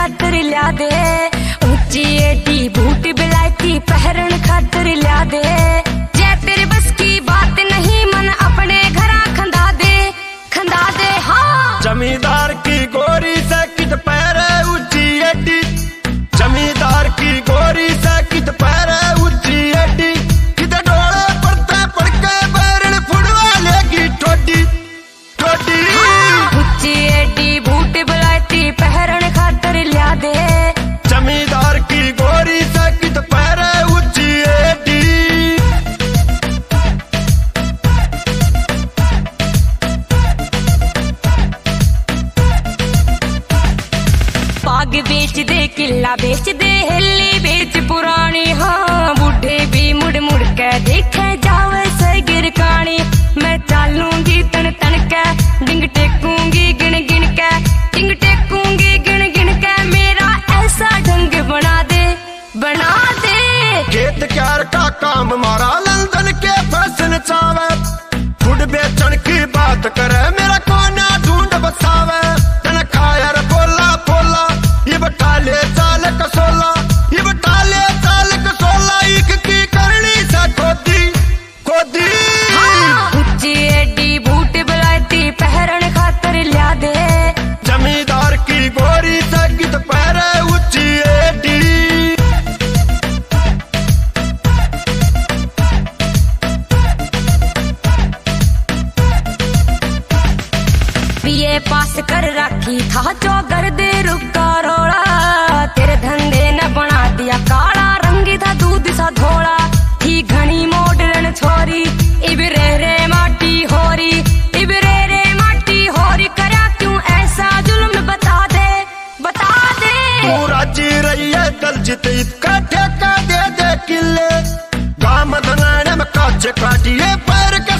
खातर ल्या दे, ऊंची एडी बूट बिलायती पहरन खातर ल्या दे। जे तेरे बस की बात नहीं मन अपने घरा खंदा दे हाँ। जमींदार की गोरी से कित पैरे ऊंची एडी, जमींदार की गोरी से कित पैरे ऊंची एडी, कित डोले पड़ते पड़के बैरन फुड़वा लेगी ठोडी ठोडी। ऊंची एडी बूट बिलायती पहरन खातर ल्या दे, जमींदार की गोरी से कित पैरे ऊंची एडी। बाग बेच दे किला बेच दे हिल्ली बेच पुरानी हाँ। बूढ़े भी मुड़ मुड़ के देखे जावे से गिर कानी। मैं चालूंगी तन तन के डिंग टेकूंगी गिन गिन के, डिंग टेकूंगी गिन गिन के। मेरा ऐसा ढंग बना दे खेत क्यार का काम मारा लंदन के फैशन चावे, फुड बेचन की बात करे मेरा कोना ढूंढ बसावे। तन खायर बोला बोला ये बटाले चाल कसोला, ये बटाले चाल कसोला। एक की करनी सा खोदी खोदी। ऊंची एडी बूट बिलायती पहरन खातर ल्या दे, जमींदार की गोरी से कित पैरे ऊंची एडी। बीए पास कर रखी था चौगर दे रुका रोड़ा। तेरे धंधे ने बना दिया काला रंग था दूध सा धोड़ा। थी घनी मॉडर्न छोरी इबरे रे माटी होरी, इबरे रे माटी होरी। करा क्यों ऐसा जुल्म बता दे तू राजी रही है दल जित इसका ठेका दे दे किले। गाम धनाने में काचे काटिए पैर के